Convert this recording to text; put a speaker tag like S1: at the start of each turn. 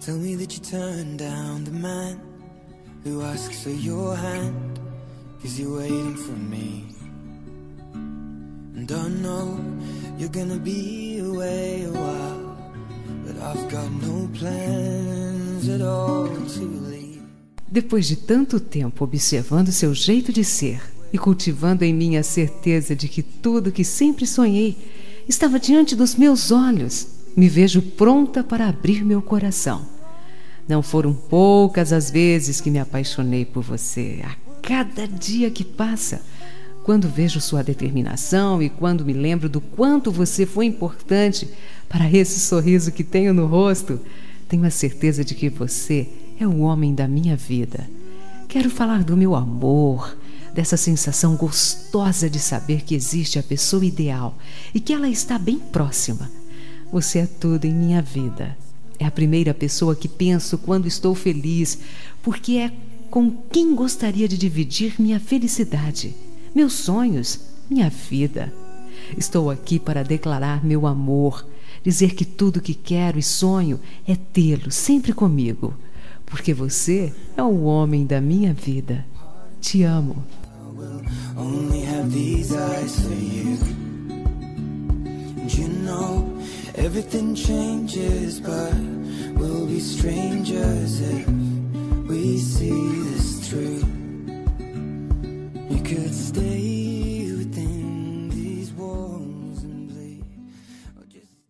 S1: Tell me that you turned down the man who asks for your hand, 'cause you're waiting for me. And I know you're gonna be away a while, but I've got no plans at all to leave.
S2: Depois de tanto tempo observando seu jeito de ser e cultivando em mim a certeza de que tudo que sempre sonhei estava diante dos meus olhos, me vejo pronta para abrir meu coração. Não foram poucas as vezes que me apaixonei por você. A cada dia que passa, quando vejo sua determinação e quando me lembro do quanto você foi importante para esse sorriso que tenho no rosto, tenho a certeza de que você é o homem da minha vida. Quero falar do meu amor, dessa sensação gostosa de saber que existe a pessoa ideal e que ela está bem próxima. Você é tudo em minha vida. É a primeira pessoa que penso quando estou feliz, porque é com quem gostaria de dividir minha felicidade, meus sonhos, minha vida. Estou aqui para declarar meu amor, dizer que tudo que quero e sonho é tê-lo sempre comigo, porque você é o homem da minha vida. Te amo.
S1: Everything changes, but we'll be strangers if we see